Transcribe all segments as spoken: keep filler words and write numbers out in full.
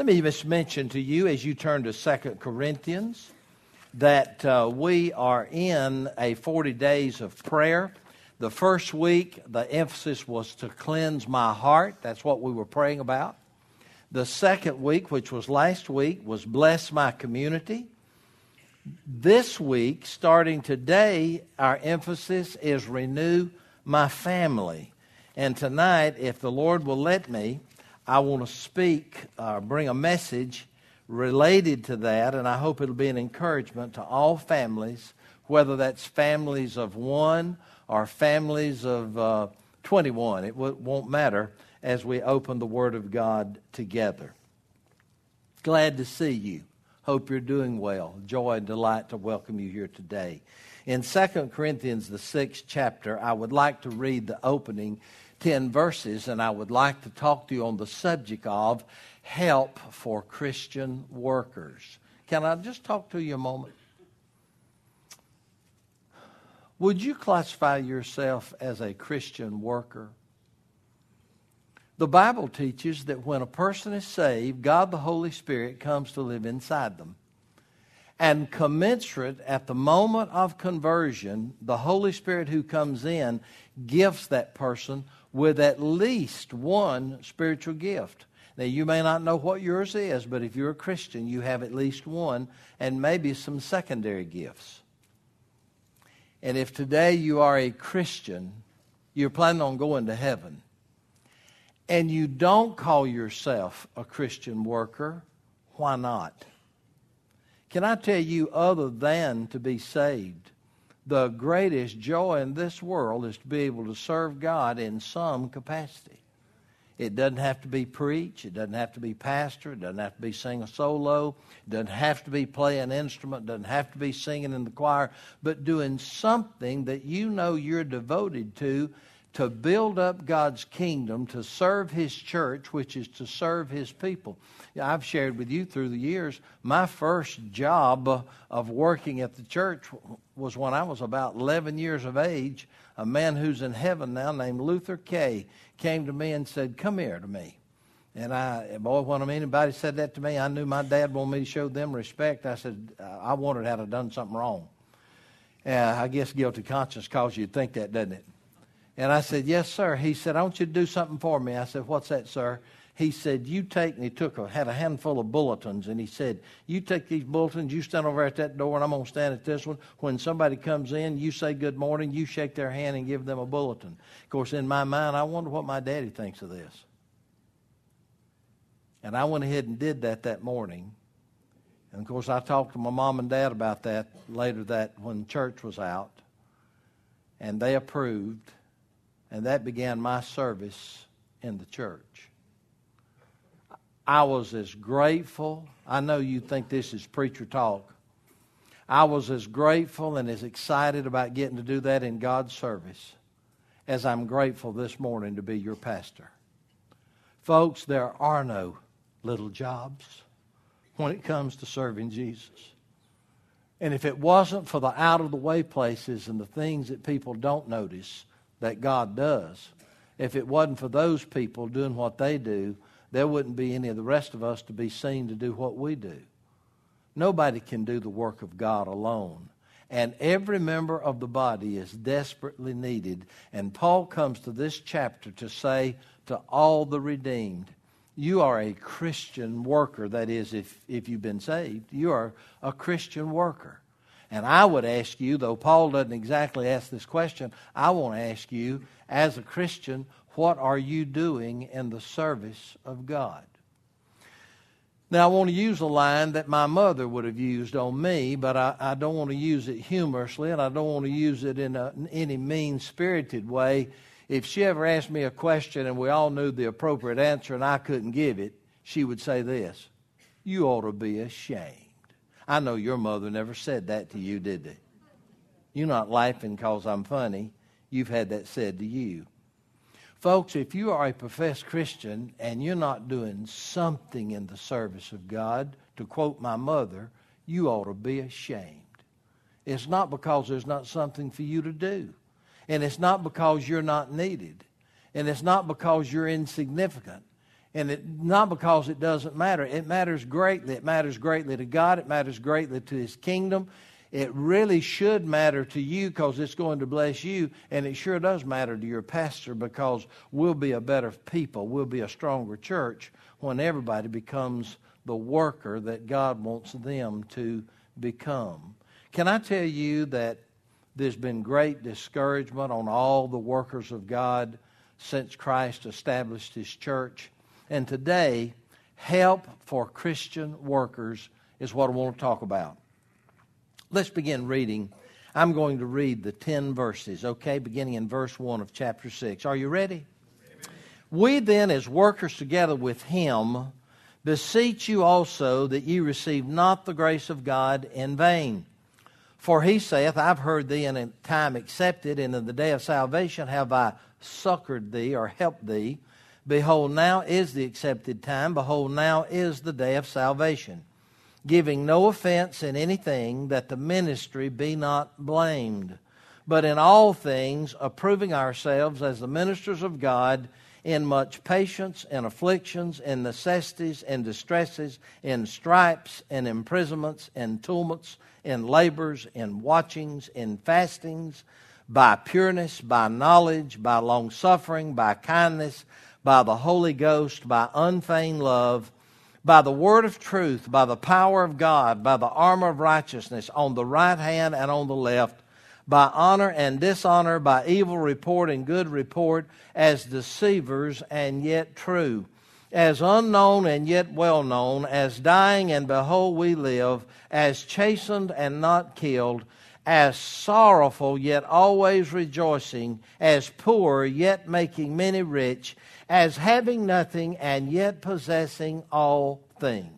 Let me just mention to you as you turn to Second Corinthians that uh, we are in a forty days of prayer. The first week, the emphasis was to cleanse my heart. That's what we were praying about. The second week, which was last week, was bless my community. This week, starting today, our emphasis is renew my family. And tonight, if the Lord will let me, I want to speak, uh, bring a message related to that, and I hope it'll be an encouragement to all families, whether that's families of one or families of uh, twenty-one. It w- won't matter as we open the Word of God together. Glad to see you. Hope you're doing well. Joy and delight to welcome you here today. In Second Corinthians, the sixth chapter, I would like to read the opening ten verses, and I would like to talk to you on the subject of help for Christian workers. Can I just talk to you a moment? Would you classify yourself as a Christian worker? The Bible teaches that when a person is saved, God the Holy Spirit comes to live inside them. And commensurate at the moment of conversion, the Holy Spirit who comes in gifts that person with at least one spiritual gift. Now, you may not know what yours is, but if you're a Christian, you have at least one and maybe some secondary gifts. And if today you are a Christian, you're planning on going to heaven, and you don't call yourself a Christian worker, why not? Can I tell you, other than to be saved, the greatest joy in this world is to be able to serve God in some capacity. It doesn't have to be preach. It doesn't have to be pastor. It doesn't have to be sing a solo. It doesn't have to be play an instrument. It doesn't have to be singing in the choir. But doing something that you know you're devoted to, to build up God's kingdom, to serve His church, which is to serve His people. I've shared with you through the years, my first job of working at the church was when I was about eleven years of age. A man who's in heaven now named Luther Kay came to me and said, "Come here to me." And I, boy, when anybody said that to me, I knew my dad wanted me to show them respect. I said, I wondered had I done something wrong. Uh, I guess guilty conscience calls you to think that, doesn't it? And I said, "Yes, sir." He said, "I want you to do something for me." I said, "What's that, sir?" He said, "You take," and he took a, had a handful of bulletins, and he said, "You take these bulletins, you stand over at that door, and I'm going to stand at this one. When somebody comes in, you say good morning, you shake their hand and give them a bulletin." Of course, in my mind, I wonder what my daddy thinks of this. And I went ahead and did that that morning. And, of course, I talked to my mom and dad about that later that when church was out, and they approved, and that began my service in the church. I was as grateful. I know you think this is preacher talk. I was as grateful and as excited about getting to do that in God's service as I'm grateful this morning to be your pastor. Folks, there are no little jobs when it comes to serving Jesus. And if it wasn't for the out-of-the-way places and the things that people don't notice that God does, if it wasn't for those people doing what they do, there wouldn't be any of the rest of us to be seen to do what we do. Nobody can do the work of God alone. And every member of the body is desperately needed. And Paul comes to this chapter to say to all the redeemed, you are a Christian worker. That is, if, if you've been saved, you are a Christian worker. And I would ask you, though Paul doesn't exactly ask this question, I want to ask you, as a Christian, what are you doing in the service of God? Now, I want to use a line that my mother would have used on me, but I, I don't want to use it humorously, and I don't want to use it in, a, in any mean-spirited way. If she ever asked me a question and we all knew the appropriate answer and I couldn't give it, she would say this: "You ought to be ashamed." I know your mother never said that to you, did they? You're not laughing because I'm funny. You've had that said to you. Folks, if you are a professed Christian and you're not doing something in the service of God, to quote my mother, you ought to be ashamed. It's not because there's not something for you to do. And it's not because you're not needed. And it's not because you're insignificant. And it, not because it doesn't matter. It matters greatly. It matters greatly to God. It matters greatly to His kingdom. It really should matter to you because it's going to bless you. And it sure does matter to your pastor because we'll be a better people. We'll be a stronger church when everybody becomes the worker that God wants them to become. Can I tell you that there's been great discouragement on all the workers of God since Christ established His church? And today, help for Christian workers is what I want to talk about. Let's begin reading. I'm going to read the ten verses, okay, beginning in verse one of chapter six. Are you ready? Amen. We then, as workers together with Him, beseech you also that ye receive not the grace of God in vain. For He saith, I've heard thee in a time accepted, and in the day of salvation have I succored thee or helped thee. Behold, now is the accepted time. Behold, now is the day of salvation. Giving no offense in anything, that the ministry be not blamed. But in all things, approving ourselves as the ministers of God, in much patience, in afflictions, in necessities, in distresses, in stripes, in imprisonments, in tumults, in labors, in watchings, in fastings, by pureness, by knowledge, by longsuffering, by kindness, by the Holy Ghost, by unfeigned love, by the word of truth, by the power of God, by the armor of righteousness, on the right hand and on the left, by honor and dishonor, by evil report and good report, as deceivers and yet true, as unknown and yet well known, as dying and behold we live, as chastened and not killed, as sorrowful yet always rejoicing, as poor yet making many rich, as having nothing and yet possessing all things.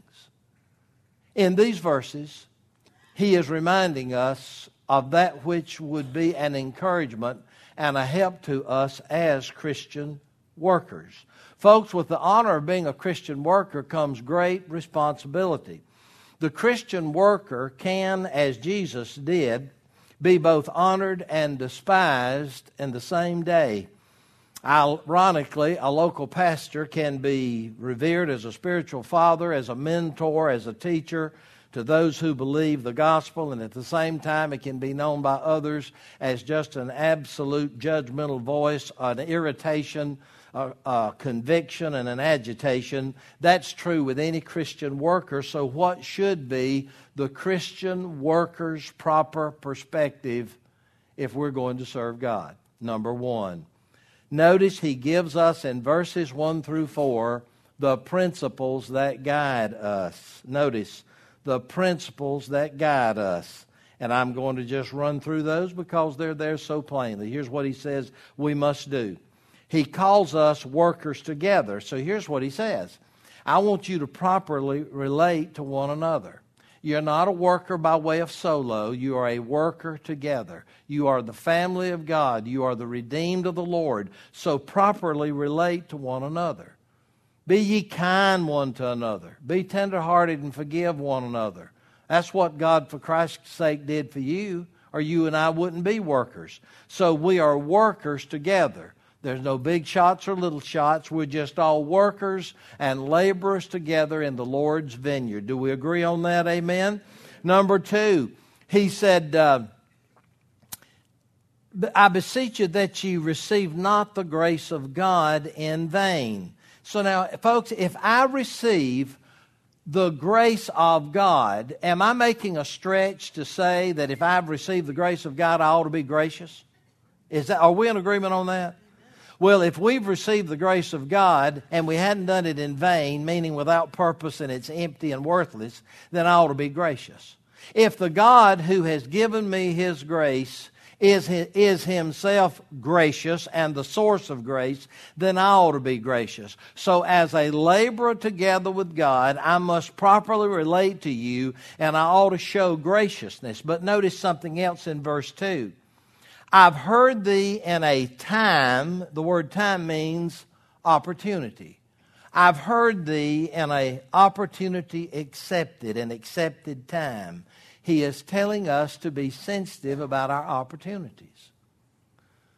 In these verses, he is reminding us of that which would be an encouragement and a help to us as Christian workers. Folks, with the honor of being a Christian worker comes great responsibility. The Christian worker can, as Jesus did, be both honored and despised in the same day. Ironically, a local pastor can be revered as a spiritual father, as a mentor, as a teacher to those who believe the gospel, and at the same time it can be known by others as just an absolute judgmental voice, an irritation, a, a conviction, and an agitation. That's true with any Christian worker. So what should be the Christian worker's proper perspective if we're going to serve God? Number one, notice he gives us in verses one through four the principles that guide us. Notice the principles that guide us. And I'm going to just run through those because they're there so plainly. Here's what he says we must do. He calls us workers together. So here's what he says. I want you to properly relate to one another. You're not a worker by way of solo. You are a worker together. You are the family of God. You are the redeemed of the Lord. So properly relate to one another. Be ye kind one to another. Be tenderhearted and forgive one another. That's what God, for Christ's sake, did for you, or you and I wouldn't be workers. So we are workers together. There's no big shots or little shots. We're just all workers and laborers together in the Lord's vineyard. Do we agree on that? Amen? Number two, he said, uh, I beseech you that ye receive not the grace of God in vain. So now, folks, if I receive the grace of God, am I making a stretch to say that if I've received the grace of God, I ought to be gracious? Is that, are we in agreement on that? Well, if we've received the grace of God and we hadn't done it in vain, meaning without purpose and it's empty and worthless, then I ought to be gracious. If the God who has given me His grace is, is Himself gracious and the source of grace, then I ought to be gracious. So as a laborer together with God, I must properly relate to you and I ought to show graciousness. But notice something else in verse two. I've heard thee in a time, the word time means opportunity. I've heard thee in a opportunity accepted, an accepted time. He is telling us to be sensitive about our opportunities.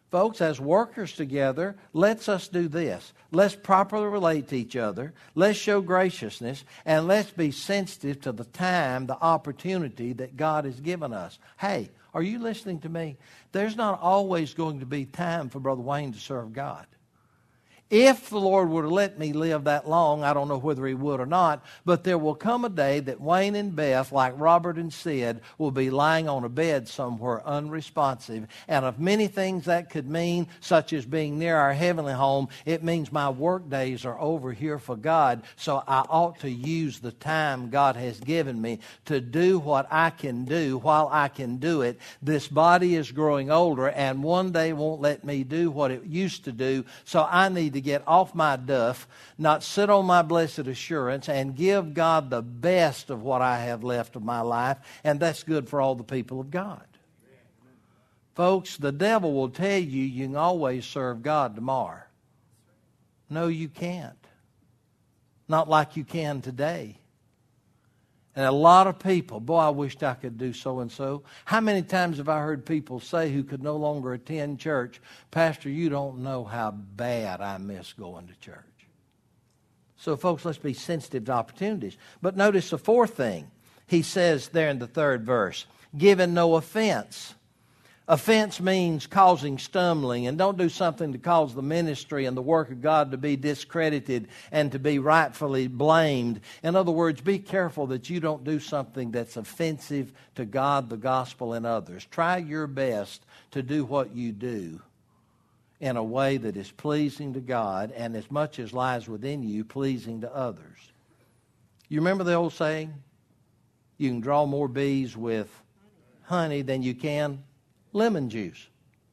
Folks, as workers together, let's us do this. Let's properly relate to each other. Let's show graciousness. And let's be sensitive to the time, the opportunity that God has given us. Hey, are you listening to me? There's not always going to be time for Brother Wayne to serve God. If the Lord would have let me live that long, I don't know whether He would or not, but there will come a day that Wayne and Beth, like Robert and Sid, will be lying on a bed somewhere unresponsive. And of many things that could mean, such as being near our heavenly home, it means my work days are over here for God. So I ought to use the time God has given me to do what I can do while I can do it. This body is growing older, and one day won't let me do what it used to do. So I need to get off my duff, not sit on my blessed assurance, and give God the best of what I have left of my life, and that's good for all the people of God. Folks, the devil will tell you you can always serve God tomorrow. No, you can't. Not like you can today. And a lot of people, boy, I wished I could do so-and-so. How many times have I heard people say who could no longer attend church, Pastor, you don't know how bad I miss going to church. So, folks, let's be sensitive to opportunities. But notice the fourth thing. He says there in the third verse, giving no offense. Offense means causing stumbling, and don't do something to cause the ministry and the work of God to be discredited and to be rightfully blamed. In other words, be careful that you don't do something that's offensive to God, the gospel, and others. Try your best to do what you do in a way that is pleasing to God, and as much as lies within you, pleasing to others. You remember the old saying? You can draw more bees with honey than you can lemon juice.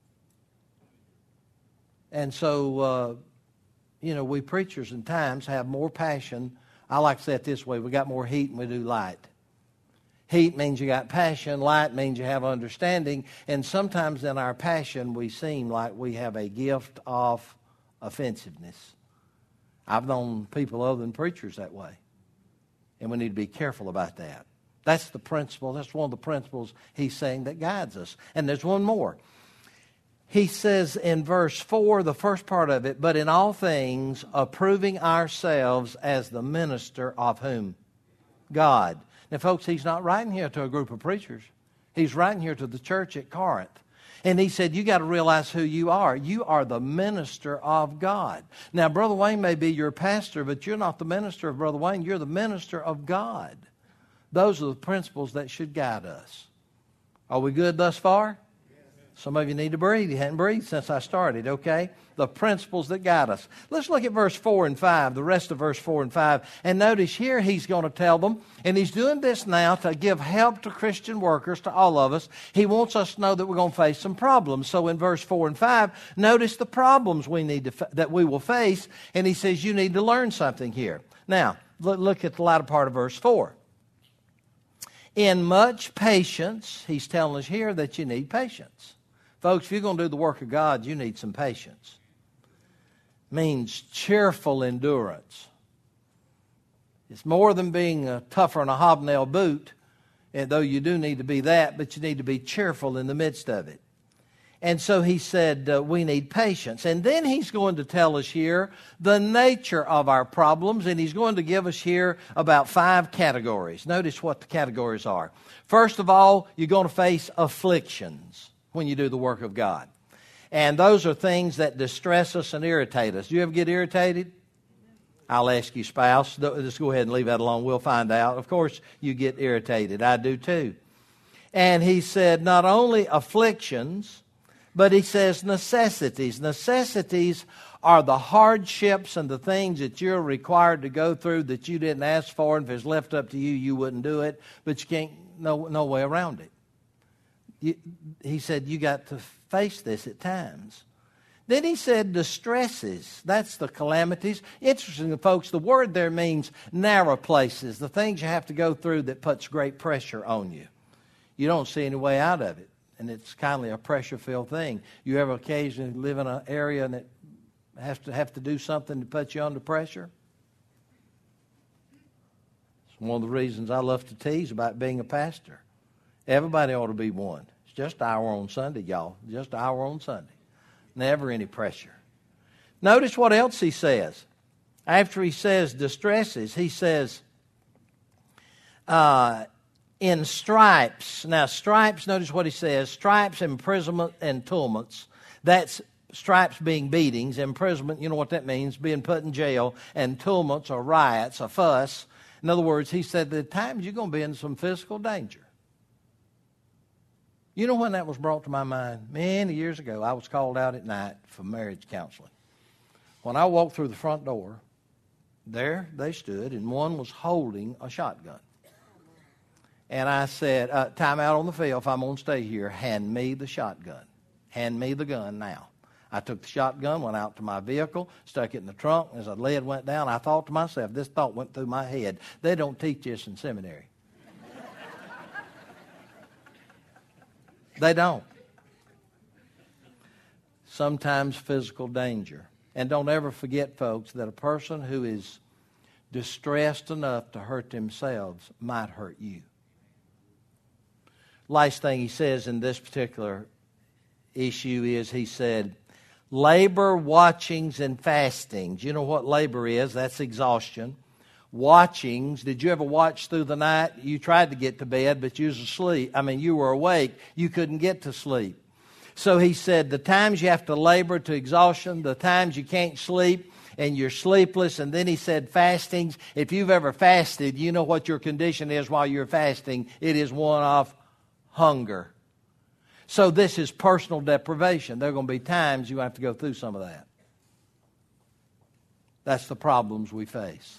And so, uh, you know, we preachers in times have more passion. I like to say it this way, we got more heat than we do light. Heat means you got passion, light means you have understanding, and sometimes in our passion we seem like we have a gift of offensiveness. I've known people other than preachers that way, and we need to be careful about that. That's the principle. That's one of the principles he's saying that guides us. And there's one more. He says in verse four, the first part of it, but in all things approving ourselves as the minister of whom? God. Now, folks, he's not writing here to a group of preachers. He's writing here to the church at Corinth. And he said, you got to realize who you are. You are the minister of God. Now, Brother Wayne may be your pastor, but you're not the minister of Brother Wayne. You're the minister of God. Those are the principles that should guide us. Are we good thus far? Some of you need to breathe. You hadn't breathed since I started, okay? The principles that guide us. Let's look at verse four and five, the rest of verse four and five. And notice here he's going to tell them, and he's doing this now to give help to Christian workers, to all of us. He wants us to know that we're going to face some problems. So in verse four and five, notice the problems we need to that we will face. And he says you need to learn something here. Now, look at the latter part of verse four. In much patience, he's telling us here that you need patience. Folks, if you're going to do the work of God, you need some patience. Means cheerful endurance. It's more than being a tougher than a hobnail boot, and though you do need to be that, but you need to be cheerful in the midst of it. And so he said uh, we need patience. And then he's going to tell us here the nature of our problems, and he's going to give us here about five categories. Notice what the categories are. First of all, you're going to face afflictions when you do the work of God. And those are things that distress us and irritate us. Do you ever get irritated? I'll ask you, spouse. Just go ahead and leave that alone. We'll find out. Of course, you get irritated. I do too. And he said not only afflictions, but he says necessities. Necessities are the hardships and the things that you're required to go through that you didn't ask for. And if it's left up to you, you wouldn't do it. But you can't, no, no way around it. You, he said you got to face this at times. Then he said distresses. That's the calamities. Interesting, folks, the word there means narrow places, the things you have to go through that puts great pressure on you. You don't see any way out of it. And it's kind of a pressure-filled thing. You ever occasionally live in an area that has to have to do something to put you under pressure? It's one of the reasons I love to tease about being a pastor. Everybody ought to be one. It's just an hour on Sunday, y'all. Just an hour on Sunday. Never any pressure. Notice what else he says. After he says distresses, he says, uh, in stripes. Now, stripes, notice what he says. Stripes, imprisonment, and tumults. That's stripes being beatings. Imprisonment, you know what that means, being put in jail. And tumults or riots, a fuss. In other words, he said that at times you're going to be in some physical danger. You know when that was brought to my mind? Many years ago, I was called out at night for marriage counseling. When I walked through the front door, there they stood, and one was holding a shotgun. And I said, uh, time out on the field, if I'm going to stay here, hand me the shotgun. Hand me the gun now. I took the shotgun, went out to my vehicle, stuck it in the trunk. As the lead went down, I thought to myself, this thought went through my head, they don't teach this in seminary. They don't. Sometimes physical danger. And don't ever forget, folks, that a person who is distressed enough to hurt themselves might hurt you. Last thing he says in this particular issue is he said, labor, watchings, and fastings. You know what labor is? That's exhaustion. Watchings. Did you ever watch through the night? You tried to get to bed, but you was asleep. I mean, you were awake. You couldn't get to sleep. So he said the times you have to labor to exhaustion, the times you can't sleep and you're sleepless. And then he said fastings. If you've ever fasted, you know what your condition is while you're fasting. It is one of hunger. So this is personal deprivation. There are going to be times you have to go through some of that. That's the problems we face.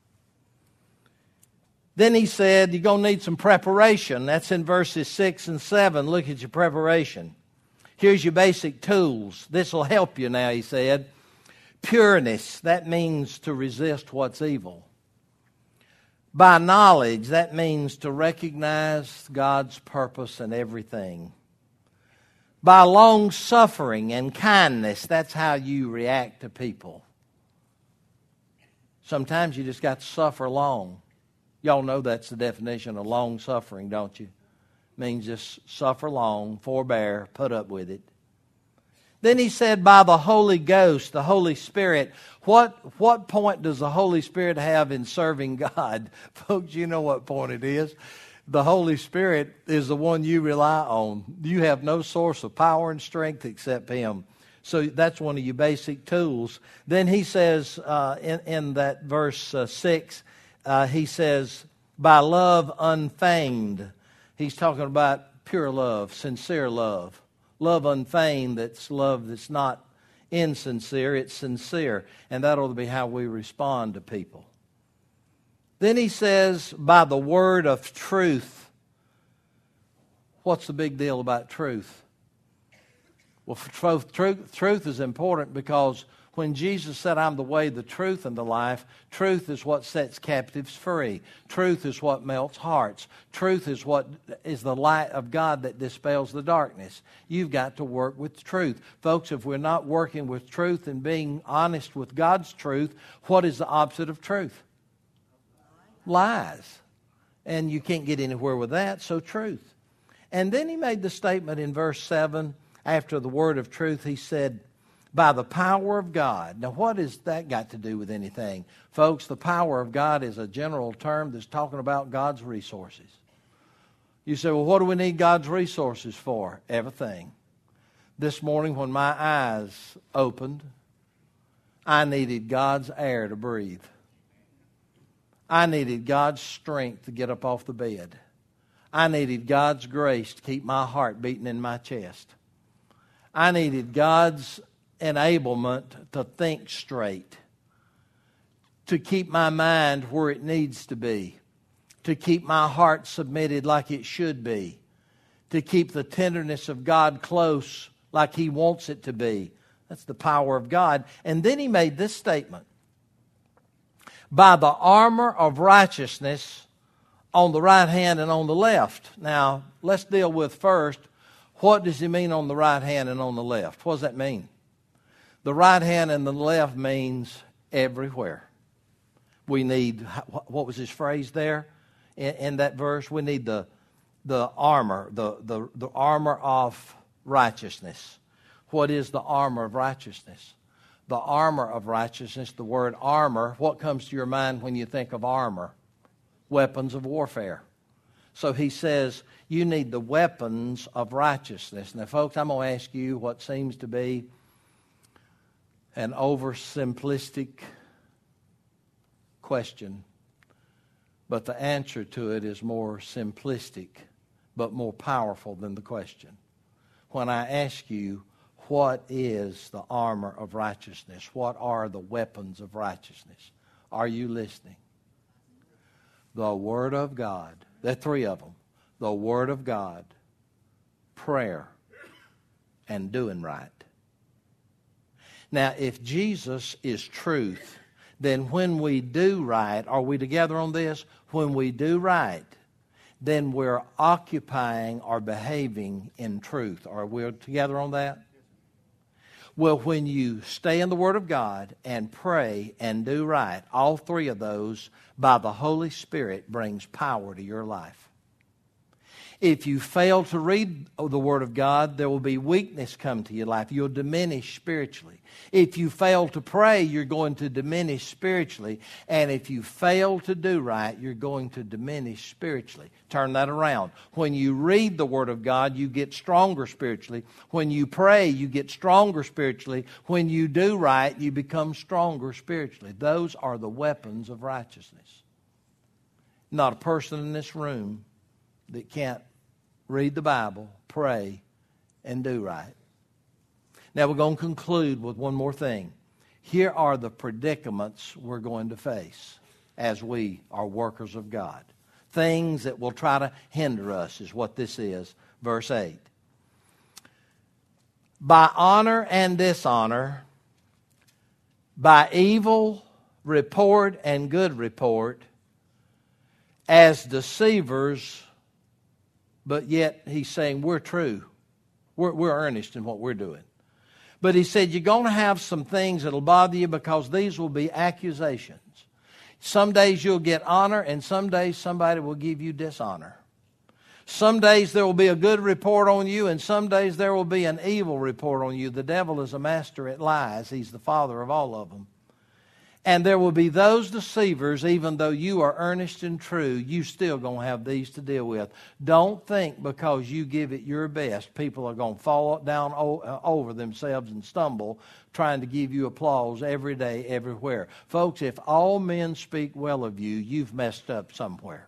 Then he said you're going to need some preparation. That's in verses six and seven. Look at your preparation. Here's your basic tools. This will help you now, he said. Pureness, that means to resist what's evil. By knowledge, that means to recognize God's purpose in everything. By long suffering and kindness, that's how you react to people. Sometimes you just got to suffer long. Y'all know that's the definition of long suffering, don't you? Means just suffer long, forbear, put up with it. Then he said, by the Holy Ghost, the Holy Spirit. What, what point does the Holy Spirit have in serving God? Folks, you know what point it is. The Holy Spirit is the one you rely on. You have no source of power and strength except Him. So that's one of your basic tools. Then he says uh, in, in that verse uh, six, uh, he says, by love unfeigned. He's talking about pure love, sincere love. Love unfeigned, that's love that's not insincere, it's sincere. And that ought to be how we respond to people. Then he says, by the word of truth. What's the big deal about truth? Well, truth, truth, truth is important because when Jesus said, I'm the way, the truth, and the life, truth is what sets captives free. Truth is what melts hearts. Truth is what is the light of God that dispels the darkness. You've got to work with truth. Folks, if we're not working with truth and being honest with God's truth, what is the opposite of truth? Lies. And you can't get anywhere with that, so truth. And then he made the statement in verse seven, after the word of truth, he said, by the power of God. Now, what has that got to do with anything? Folks, the power of God is a general term that's talking about God's resources. You say, well, what do we need God's resources for? Everything. This morning when my eyes opened, I needed God's air to breathe. I needed God's strength to get up off the bed. I needed God's grace to keep my heart beating in my chest. I needed God's enablement to think straight, to keep my mind where it needs to be, to keep my heart submitted like it should be, to keep the tenderness of God close like He wants it to be. That's the power of God. And then he made this statement, by the armor of righteousness on the right hand and on the left. Now, let's deal with first, what does he mean on the right hand and on the left? What does that mean? The right hand and the left means everywhere. We need, what was his phrase there in, in that verse? We need the the armor, the, the, the armor of righteousness. What is the armor of righteousness? The armor of righteousness, the word armor, what comes to your mind when you think of armor? Weapons of warfare. So he says you need the weapons of righteousness. Now, folks, I'm going to ask you what seems to be an oversimplistic question, but the answer to it is more simplistic but more powerful than the question. When I ask you, what is the armor of righteousness? What are the weapons of righteousness? Are you listening? The Word of God. There are three of them. The Word of God, prayer, and doing right. Now, if Jesus is truth, then when we do right, are we together on this? When we do right, then we're occupying or behaving in truth. Are we together on that? Well, when you stay in the Word of God and pray and do right, all three of those by the Holy Spirit brings power to your life. If you fail to read the Word of God, there will be weakness come to your life. You'll diminish spiritually. If you fail to pray, you're going to diminish spiritually. And if you fail to do right, you're going to diminish spiritually. Turn that around. When you read the Word of God, you get stronger spiritually. When you pray, you get stronger spiritually. When you do right, you become stronger spiritually. Those are the weapons of righteousness. Not a person in this room that can't read the Bible, pray, and do right. Now we're going to conclude with one more thing. Here are the predicaments we're going to face as we are workers of God. Things that will try to hinder us is what this is. Verse eight. By honor and dishonor, by evil report and good report, as deceivers. But yet he's saying we're true. We're, we're earnest in what we're doing. But he said you're going to have some things that will bother you because these will be accusations. Some days you'll get honor and some days somebody will give you dishonor. Some days there will be a good report on you and some days there will be an evil report on you. The devil is a master at lies. He's the father of all of them. And there will be those deceivers, even though you are earnest and true, you still going to have these to deal with. Don't think because you give it your best, people are going to fall down over themselves and stumble trying to give you applause every day, everywhere. Folks, if all men speak well of you, you've messed up somewhere.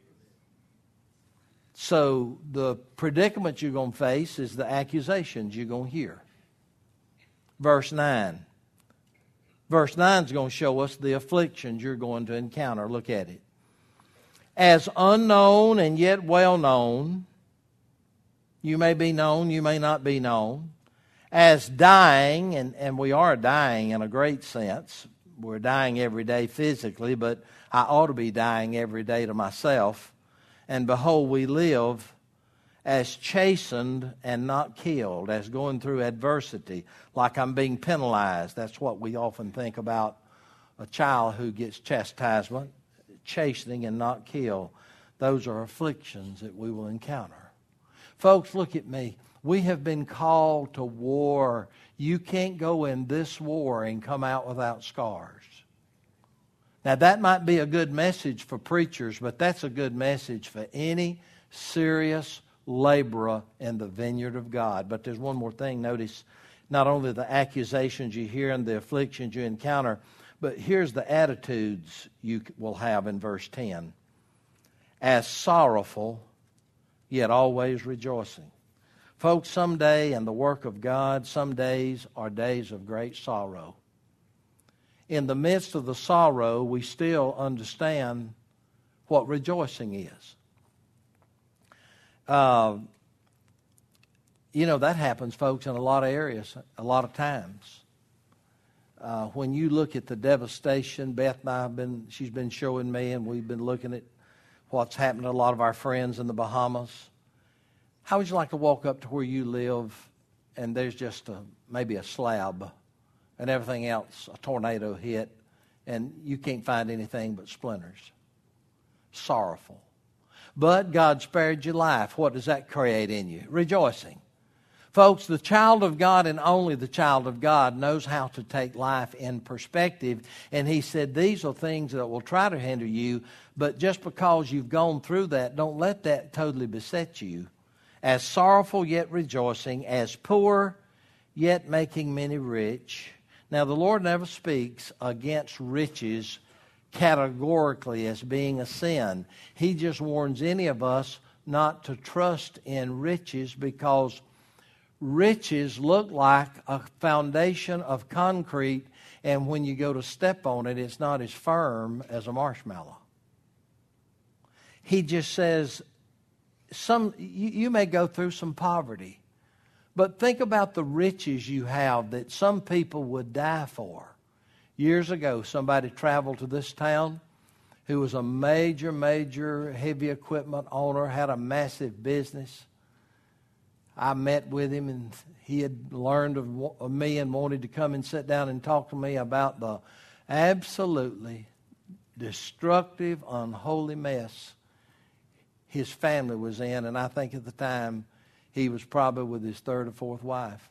So the predicament you're going to face is the accusations you're going to hear. Verse nine. Verse nine is going to show us the afflictions you're going to encounter. Look at it. As unknown and yet well known, you may be known, you may not be known. As dying, and, and we are dying in a great sense. We're dying every day physically, but I ought to be dying every day to myself. And behold, we live as chastened and not killed, as going through adversity, like I'm being penalized. That's what we often think about a child who gets chastisement, chastening and not killed. Those are afflictions that we will encounter. Folks, look at me. We have been called to war. You can't go in this war and come out without scars. Now, that might be a good message for preachers, but that's a good message for any serious laborer in the vineyard of God. But there's one more thing. Notice not only the accusations you hear and the afflictions you encounter, but here's the attitudes you will have in verse ten. As sorrowful, yet always rejoicing. Folks, someday in the work of God, some days are days of great sorrow. In the midst of the sorrow, we still understand what rejoicing is. Uh, you know, that happens, folks, in a lot of areas, a lot of times. Uh, when you look at the devastation, Beth and I have been, she's been showing me, and we've been looking at what's happened to a lot of our friends in the Bahamas. How would you like to walk up to where you live and there's just a, maybe a slab and everything else, a tornado hit, and you can't find anything but splinters? Sorrowful. But God spared your life. What does that create in you? Rejoicing. Folks, the child of God and only the child of God knows how to take life in perspective. And he said these are things that will try to hinder you, but just because you've gone through that, don't let that totally beset you. As sorrowful yet rejoicing, as poor yet making many rich. Now the Lord never speaks against riches categorically as being a sin. He just warns any of us not to trust in riches, because riches look like a foundation of concrete, and when you go to step on it, it's not as firm as a marshmallow. He just says, some you, you may go through some poverty, but think about the riches you have that some people would die for. Years ago, somebody traveled to this town who was a major, major heavy equipment owner, had a massive business. I met with him, and he had learned of, of me and wanted to come and sit down and talk to me about the absolutely destructive, unholy mess his family was in. And I think at the time he was probably with his third or fourth wife.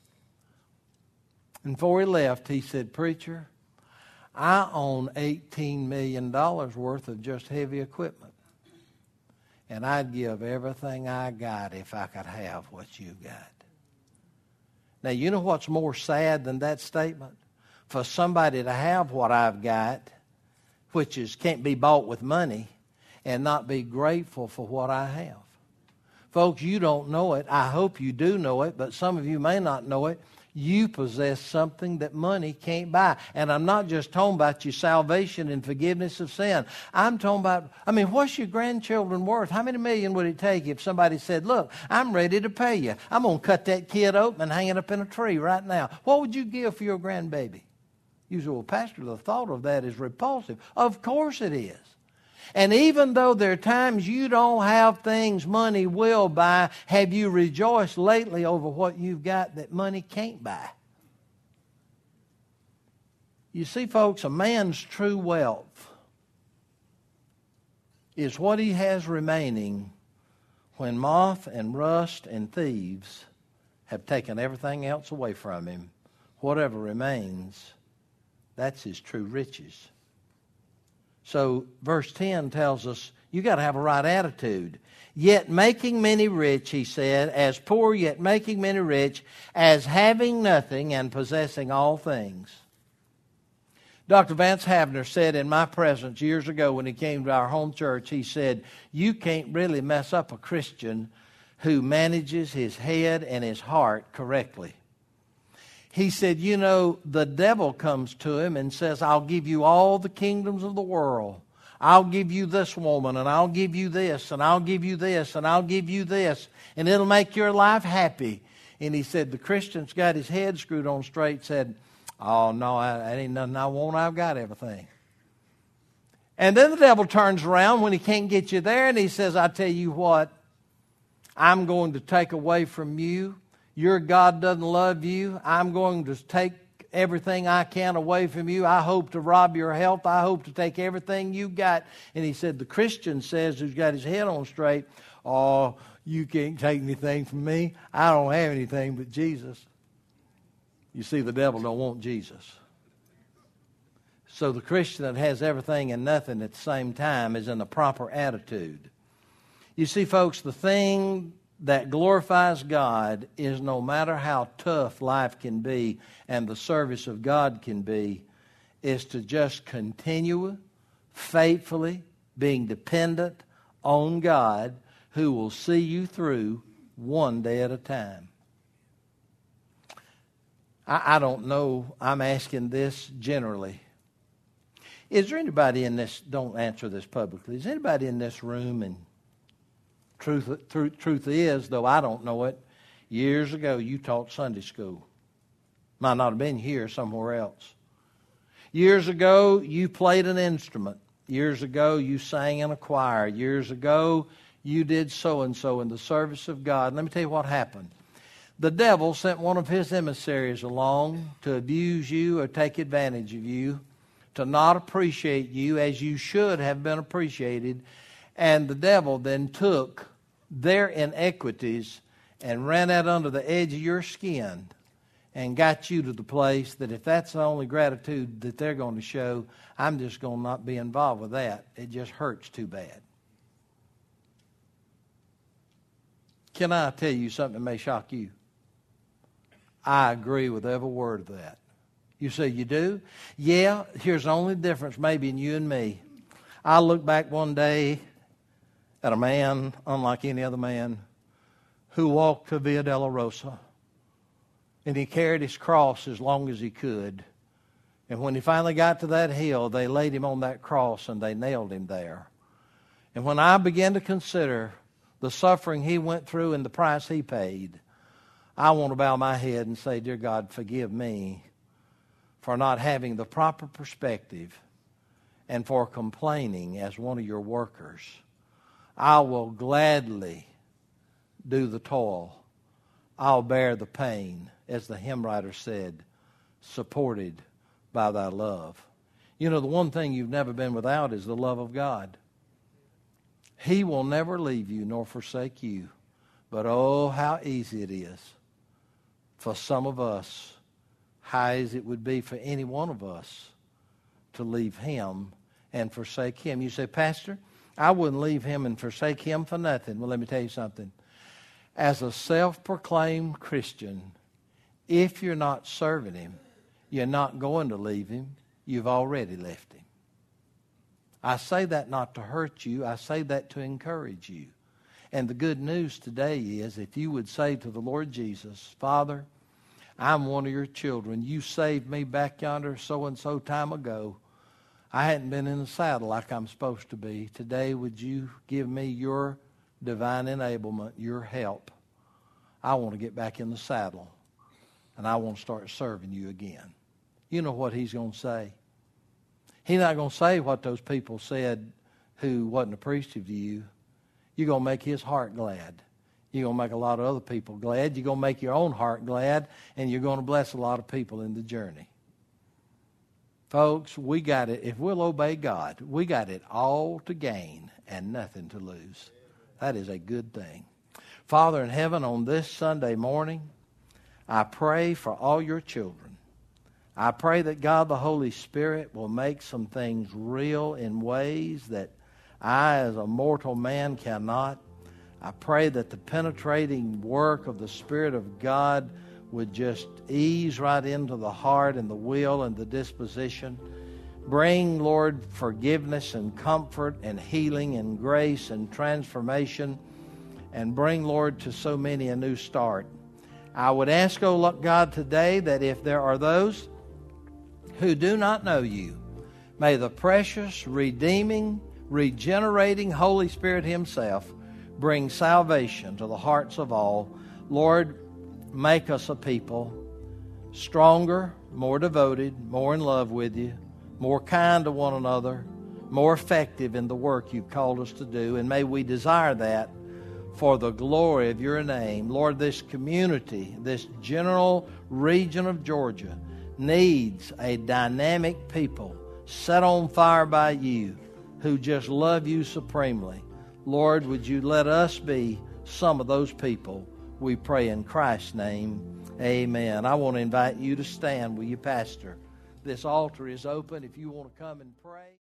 And before he left, he said, "Preacher, I own eighteen million dollars worth of just heavy equipment. And I'd give everything I got if I could have what you got." Now, you know what's more sad than that statement? For somebody to have what I've got, which is can't be bought with money, and not be grateful for what I have. Folks, you don't know it. I hope you do know it, but some of you may not know it. You possess something that money can't buy. And I'm not just talking about your salvation and forgiveness of sin. I'm talking about, I mean, what's your grandchildren worth? How many million would it take if somebody said, "Look, I'm ready to pay you. I'm going to cut that kid open and hang it up in a tree right now"? What would you give for your grandbaby? You say, "Well, Pastor, the thought of that is repulsive." Of course it is. And even though there are times you don't have things money will buy, have you rejoiced lately over what you've got that money can't buy? You see, folks, a man's true wealth is what he has remaining when moth and rust and thieves have taken everything else away from him. Whatever remains, that's his true riches. So verse ten tells us you got to have a right attitude. Yet making many rich, he said, as poor yet making many rich, as having nothing and possessing all things. Doctor Vance Havner said in my presence years ago when he came to our home church, he said, "You can't really mess up a Christian who manages his head and his heart correctly." He said, you know, the devil comes to him and says, "I'll give you all the kingdoms of the world. I'll give you this woman, and I'll give you this, and I'll give you this, and I'll give you this, and it'll make your life happy." And he said, the Christian's got his head screwed on straight, said, "Oh, no, that ain't nothing I want. I've got everything." And then the devil turns around when he can't get you there, and he says, "I tell you what, I'm going to take away from you. Your God doesn't love you. I'm going to take everything I can away from you. I hope to rob your health. I hope to take everything you got." And he said, the Christian says, who's got his head on straight, "Oh, you can't take anything from me. I don't have anything but Jesus." You see, the devil don't want Jesus. So the Christian that has everything and nothing at the same time is in the proper attitude. You see, folks, the thing that glorifies God is no matter how tough life can be and the service of God can be, is to just continue faithfully being dependent on God, who will see you through one day at a time. I, I don't know. I'm asking this generally. Is there anybody in this, don't answer this publicly, is anybody in this room, and Truth, truth, truth is, though I don't know it, years ago you taught Sunday school. Might not have been here, somewhere else. Years ago you played an instrument. Years ago you sang in a choir. Years ago you did so-and-so in the service of God. Let me tell you what happened. The devil sent one of his emissaries along to abuse you or take advantage of you, to not appreciate you as you should have been appreciated. And the devil then took their inequities and ran out under the edge of your skin and got you to the place that if that's the only gratitude that they're going to show, I'm just going to not be involved with that. It just hurts too bad. Can I tell you something that may shock you? I agree with every word of that. You say, you do? Yeah, here's the only difference maybe in you and me. I look back one day at a man, unlike any other man, who walked to Via Dolorosa. And he carried his cross as long as he could. And when he finally got to that hill, they laid him on that cross and they nailed him there. And when I began to consider the suffering he went through and the price he paid, I want to bow my head and say, dear God, forgive me for not having the proper perspective and for complaining as one of your workers. I will gladly do the toil. I'll bear the pain, as the hymn writer said, supported by thy love. You know, the one thing you've never been without is the love of God. He will never leave you nor forsake you. But oh, how easy it is for some of us, high as it would be for any one of us, to leave him and forsake him. You say, Pastor, I wouldn't leave him and forsake him for nothing. Well, let me tell you something. As a self-proclaimed Christian, if you're not serving him, you're not going to leave him. You've already left him. I say that not to hurt you. I say that to encourage you. And the good news today is if you would say to the Lord Jesus, Father, I'm one of your children. You saved me back yonder so-and-so time ago. I hadn't been in the saddle like I'm supposed to be. Today, would you give me your divine enablement, your help? I want to get back in the saddle, and I want to start serving you again. You know what he's going to say. He's not going to say what those people said who wasn't appreciative to you. You're going to make his heart glad. You're going to make a lot of other people glad. You're going to make your own heart glad, and you're going to bless a lot of people in the journey. Folks, we got it. If we'll obey God, we got it all to gain and nothing to lose. That is a good thing. Father in heaven, on this Sunday morning, I pray for all your children. I pray that God the Holy Spirit will make some things real in ways that I as a mortal man cannot. I pray that the penetrating work of the Spirit of God would just ease right into the heart and the will and the disposition. Bring, Lord, forgiveness and comfort and healing and grace and transformation. And bring, Lord, to so many a new start. I would ask, oh God, today that if there are those who do not know you, may the precious, redeeming, regenerating Holy Spirit himself bring salvation to the hearts of all. Lord, make us a people stronger, more devoted, more in love with you, more kind to one another, more effective in the work you've called us to do. And may we desire that for the glory of your name. Lord, this community, this general region of Georgia, needs a dynamic people set on fire by you who just love you supremely. Lord, would you let us be some of those people? We pray in Christ's name. Amen. I want to invite you to stand with your pastor. This altar is open if you want to come and pray.